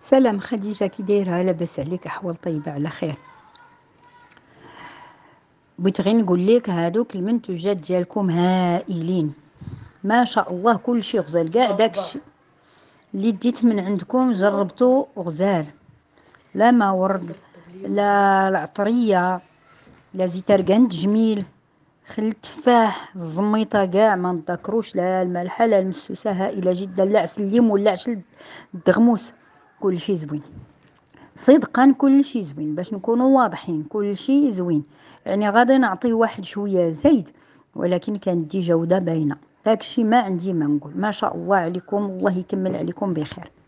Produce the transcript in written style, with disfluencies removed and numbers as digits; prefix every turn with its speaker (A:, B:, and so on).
A: سلام خديجة، كي دايرة؟ لاباس عليك؟ أحوال طيبة على خير. بغيت غير نقول لك هادوك المنتوجات ديالكم هائلين، ما شاء الله. كل شيء غزال، كاع داكشي اللي ديت من عندكم جربته غزال. لا ما ورد، لا العطرية، لا زيت اركان جميل، خل التفاح، الزميطة، كاع ما نذكروش، لا المالحة لا المسوسة، هائلة جدا. لا عسل الليمون، لا عسل الدغموس، كل شيء زوين صدقا. كل شيء زوين، باش نكونوا واضحين، كل شيء زوين. يعني غادي نعطيه واحد شويه زيت، ولكن كانت دي جوده باينه. داكشي ما عندي ما نقول. ما شاء الله عليكم، الله يكمل عليكم بخير.